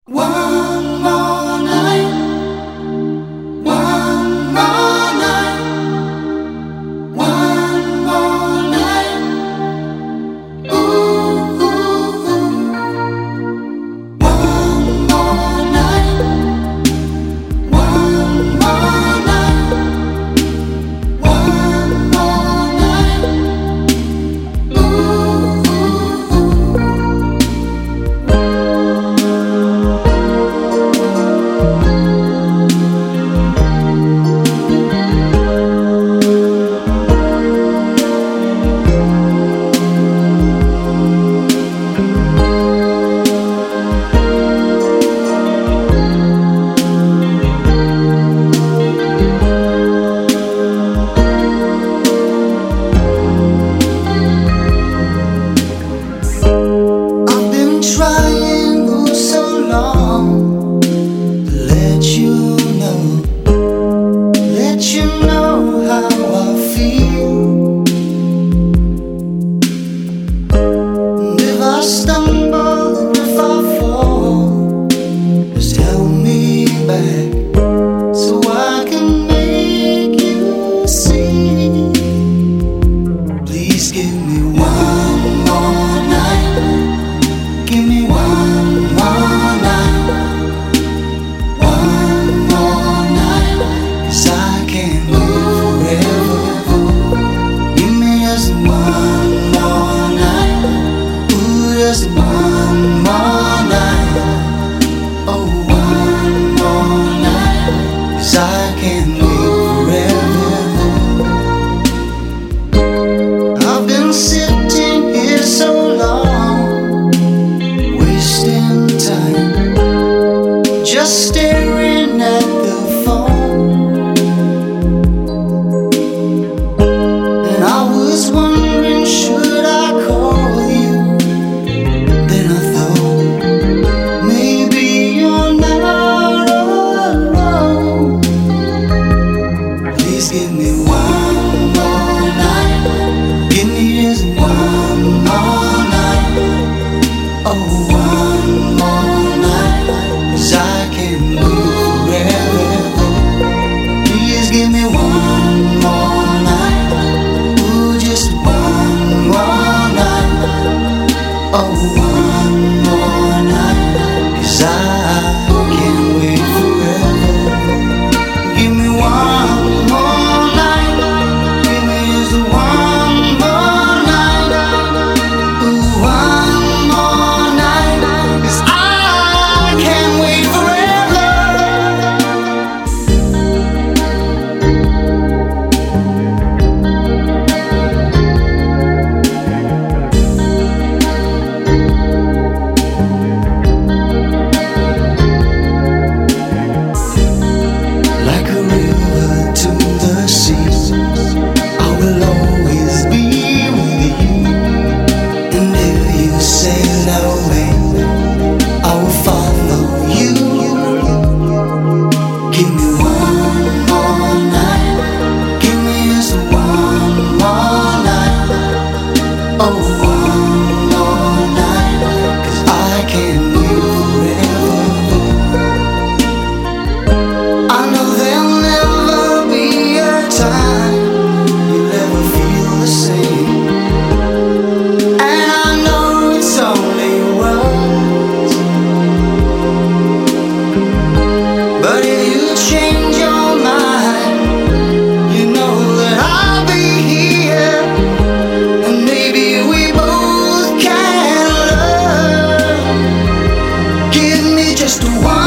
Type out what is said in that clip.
One more night, one more night, one more night. Ooh, ooh, ooh. One more night, one more night, one more night. Ooh, ooh, ooh. I've been trying for so long to let you know how I feel. And if I stumble or if I fall, just help me back so I can make you see. Please give me one more night. Give me one more night, one more night, 'cause I can't live forever. Give me just one more night, ooh, just one more night, oh, one more night, 'cause I can't live forever. I've been sitting here so long, wasting time, just staring at the phone. And I was wondering, should I call you? Then I thought, maybe you're not alone. Please give me one more night. Give me just one more night, oh, one more night, 'cause I can live forever. Please give me one more night, ooh, just one more night, oh, one more night, 'cause I can't wait forever. Give me one more night, give me just one more night, ooh, one more night, 'cause I can't wait forever. Like a river to the sea, I will always be with you. And if you sail away, I will follow you. Give me one more night, give me just one more night, oh, one more night, 'cause I can't live forever. I know there'll never be a time you'll ever feel the same. And I know it's only words, but if you change your mind, you know that I'll be here. And maybe we both can learn. Give me just one